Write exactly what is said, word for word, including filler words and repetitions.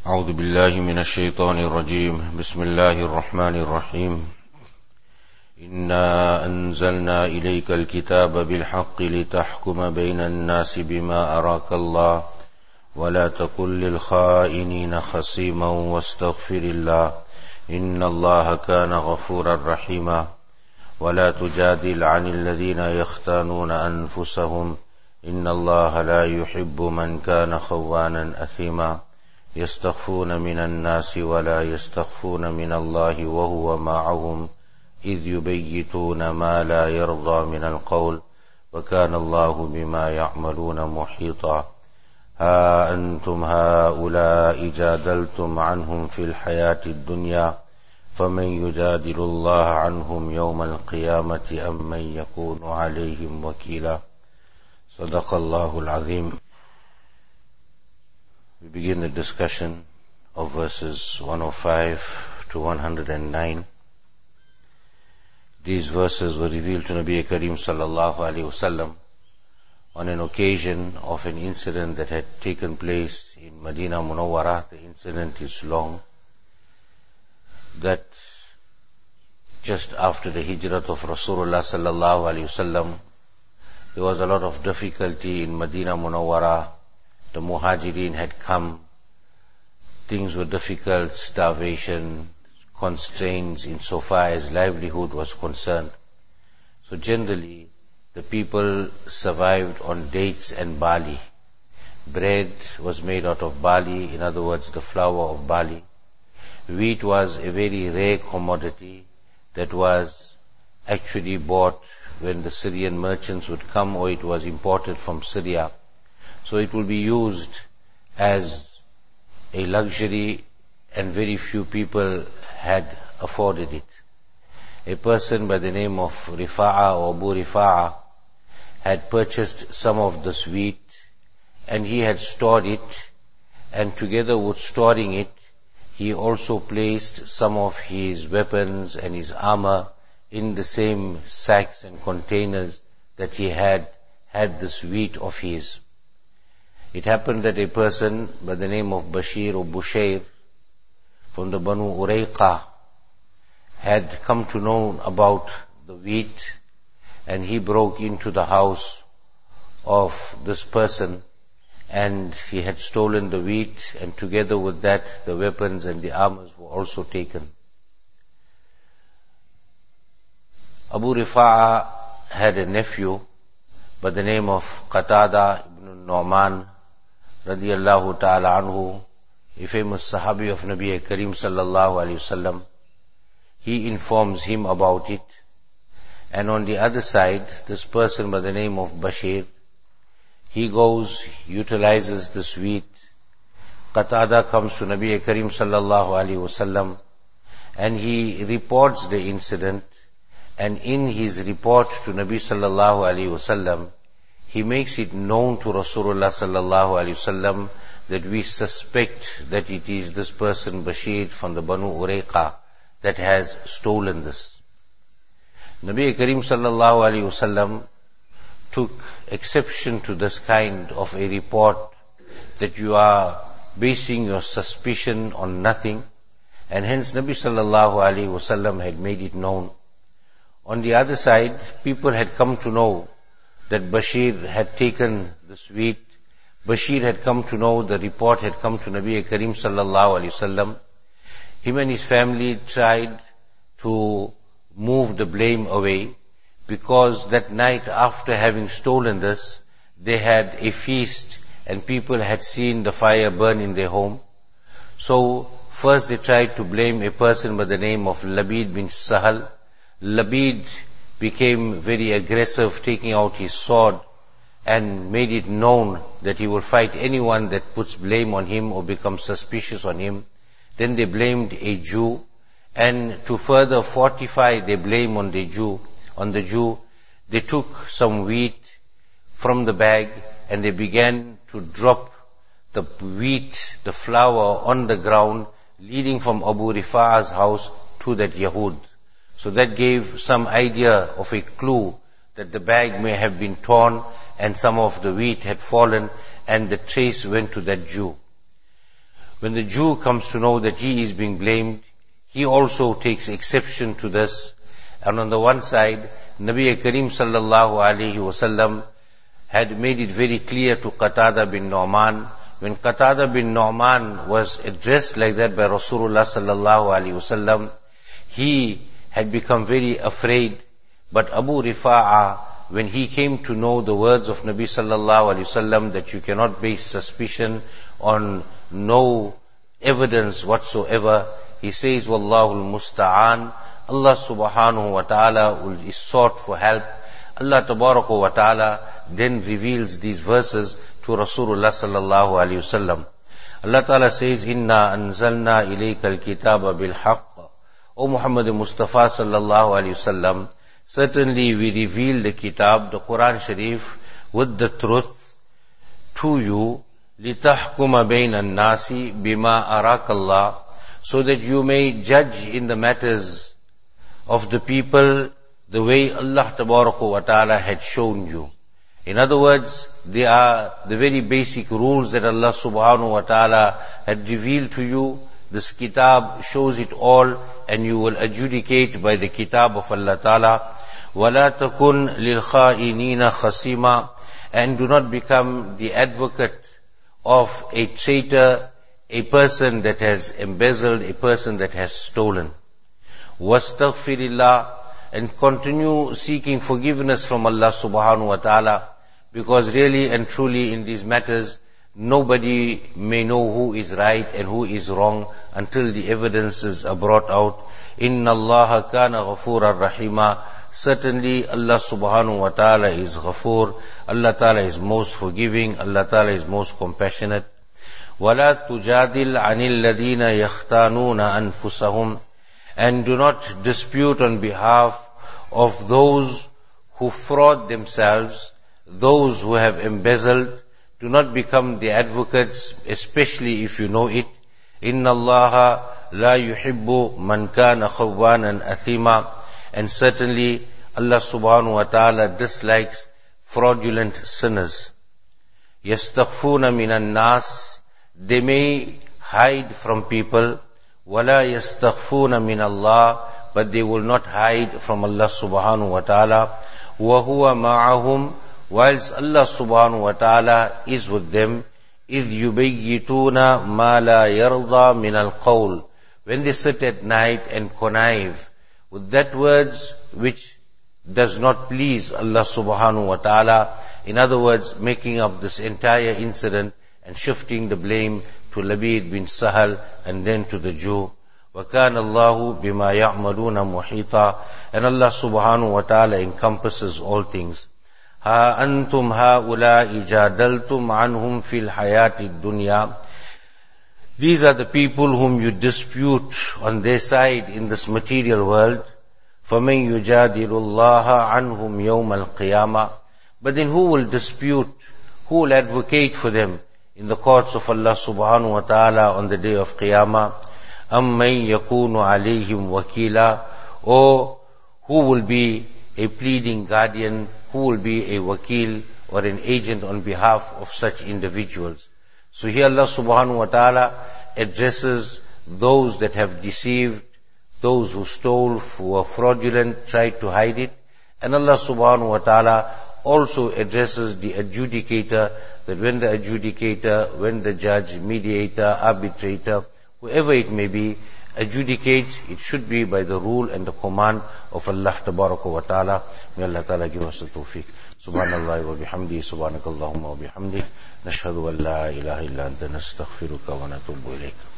أعوذ بالله من الشيطان الرجيم. بسم الله الرحمن الرحيم. إنا أنزلنا إليك الكتاب بالحق لتحكم بين الناس بما أراك الله ولا تكن للخائنين خصيما واستغفر الله إن الله كان غفورا رحيما. ولا تجادل عن الذين يختانون أنفسهم إن الله لا يحب من كان خوانا أثيما. يستخفون من الناس ولا يستخفون من الله وهو معهم إذ يبيتون ما لا يرضى من القول وكان الله بما يعملون محيطا. ها أنتم هؤلاء جادلتم عنهم في الحياة الدنيا فمن يجادل الله عنهم يوم القيامة أم من يكون عليهم وكيلا. صدق الله العظيم. We begin the discussion of verses one oh five to one oh nine. These verses were revealed to Nabi Kareem sallallahu alayhi wasallam on an occasion of an incident that had taken place in Medina Munawwara. The incident is long. That just after the hijrat of Rasulullah sallallahu alayhi wasallam, there was a lot of difficulty in Medina Munawwara. The Muhajirin had come. Things were difficult, starvation, constraints insofar as livelihood was concerned. So generally, the people survived on dates and barley. Bread was made out of barley, in other words, the flour of barley. Wheat was a very rare commodity that was actually bought when the Syrian merchants would come, or it was imported from Syria. So it will be used as a luxury, and very few people had afforded it. A person by the name of Rifa'a or Abu Rifa'a had purchased some of this wheat, and he had stored it, and together with storing it, he also placed some of his weapons and his armor in the same sacks and containers that he had had this wheat of his. It happened that a person by the name of Bashir or Bushair from the Banu Urayqa had come to know about the wheat, and he broke into the house of this person, and he had stolen the wheat, and together with that the weapons and the armors were also taken. Abu Rifa'a had a nephew by the name of Qatada ibn Nu'man radiyallahu ta'ala anhu, a famous Sahabi of Nabi Kareem sallallahu alayhi wasallam. He informs him about it, and on the other side, this person by the name of Bashir, he goes, utilizes this wheat. Qatada comes to Nabi Kareem sallallahu alayhi wasallam, and he reports the incident, and in his report to Nabi sallallahu alayhi wasallam, he makes it known to Rasulullah sallallahu alayhi wasallam that we suspect that it is this person Bashir from the Banu Urayqa that has stolen this. Nabi Kareem sallallahu alayhi wasallam took exception to this kind of a report, that you are basing your suspicion on nothing, and hence Nabi sallallahu alayhi wasallam had made it known. On the other side, people had come to know that Bashir had taken this wheat. Bashir had come to know, the report had come to Nabi Kareem sallallahu alayhi wasallam. Him and his family tried to move the blame away, because that night after having stolen this, they had a feast and people had seen the fire burn in their home. So first they tried to blame a person by the name of Labid bin Sahal. Labid became very aggressive, taking out his sword, and made it known that he will fight anyone that puts blame on him or becomes suspicious on him. Then they blamed a Jew, and to further fortify their blame on the Jew, on the Jew, they took some wheat from the bag and they began to drop the wheat, the flour on the ground, leading from Abu Rifa'a's house to that Yahud. So that gave some idea of a clue that the bag may have been torn and some of the wheat had fallen, and the trace went to that Jew. when the Jew comes to know that he is being blamed, he also takes exception to this. And on the one side, Nabi Kareem sallallahu alaihi wasallam had made it very clear to Qatada bin Nu'man. When Qatada bin Nu'man was addressed like that by Rasulullah sallallahu alaihi wasallam, he had become very afraid. But Abu Rifa'a, when he came to know the words of Nabi sallallahu alaihi wasallam that you cannot base suspicion on no evidence whatsoever, he says, Wallahu al-musta'an, Allah subhanahu wa ta'ala is sought for help. Allah tabaraka wa ta'ala then reveals these verses to Rasulullah sallallahu alaihi wasallam. Allah ta'ala says, Inna anzalna ilayka al-kitaba bil-haqq. O Muhammad Mustafa sallallahu alaihi wasallam, certainly we reveal the kitab, the Quran Sharif, with the truth to you, لِتَحْكُمَ بَيْنَ النَّاسِ بِمَا أَرَاكَ اللَّهِ, so that you may judge in the matters of the people the way Allah Tabaraka wa Ta'ala had shown you. In other words, they are the very basic rules that Allah Subhanahu wa Ta'ala had revealed to you. This kitab shows it all, and you will adjudicate by the kitab of Allah Ta'ala. وَلَا تَكُنْ لِلْخَائِنِينَ خَصِيمًا, and do not become the advocate of a traitor, a person that has embezzled, a person that has stolen. وَاسْتَغْفِرِ اللَّهِ, and continue seeking forgiveness from Allah Subhanahu wa Ta'ala, because really and truly in these matters, nobody may know who is right and who is wrong until the evidences are brought out. Inna Allah kana ghafuran rahima. Certainly Allah subhanahu wa ta'ala is Ghafoor. Allah ta'ala is most forgiving. Allah ta'ala is most compassionate. وَلَا تُجَادِلْ عَنِ الَّذِينَ يَخْتَانُونَ أَنفُسَهُمْ, and do not dispute on behalf of those who fraud themselves, those who have embezzled. Do not become the advocates, especially if you know it. Inna Allah la yuhibbu man kana khawwanan athima, and certainly Allah subhanahu wa ta'ala dislikes fraudulent sinners. Yastaghfuna minan nas, they may hide from people. Wala yastaghfuna min Allah, but they will not hide from Allah subhanahu wa ta'ala. Wa huwa ma'ahum, whilst Allah subhanahu wa ta'ala is with them. إِذْ يُبَيِّتُونَ مَا لَا يَرْضَى مِنَ الْقَوْلِ, when they sit at night and connive with that words which does not please Allah subhanahu wa ta'ala. In other words, making up this entire incident and shifting the blame to Labid bin Sahal and then to the Jew. وَكَانَ اللَّهُ بِمَا يَعْمَلُونَ مُحِيطًا, and Allah subhanahu wa ta'ala encompasses all things. ها أنتم هؤلاء جادلتم عنهم في الحياة الدنيا. These are the people whom you dispute on their side in this material world. فَمَنْ يُجَادِلُ اللَّهَ عَنْهُمْ يَوْمَ الْقِيَامَةِ, but then who will dispute, who will advocate for them in the courts of Allah subhanahu wa ta'ala on the day of Qiyamah? أَمَّنْ يَكُونُ عَلَيْهِمْ وَكِيلًا, or who will be a pleading guardian, who will be a wakil or an agent on behalf of such individuals. So here Allah subhanahu wa ta'ala addresses those that have deceived, those who stole, who were fraudulent, tried to hide it. And Allah subhanahu wa ta'ala also addresses the adjudicator, that when the adjudicator, when the judge, mediator, arbitrator, whoever it may be, adjudicates, it should be by the rule and the command of Allah tabaraka wa ta'ala. May Allah ta'ala give us the tawfiq. Subhanallah wa bihamdi, subhanakallahumma wa bihamdi, nashhadu an la ilaha illa anta nastaghfiruka wa natubu ilayk.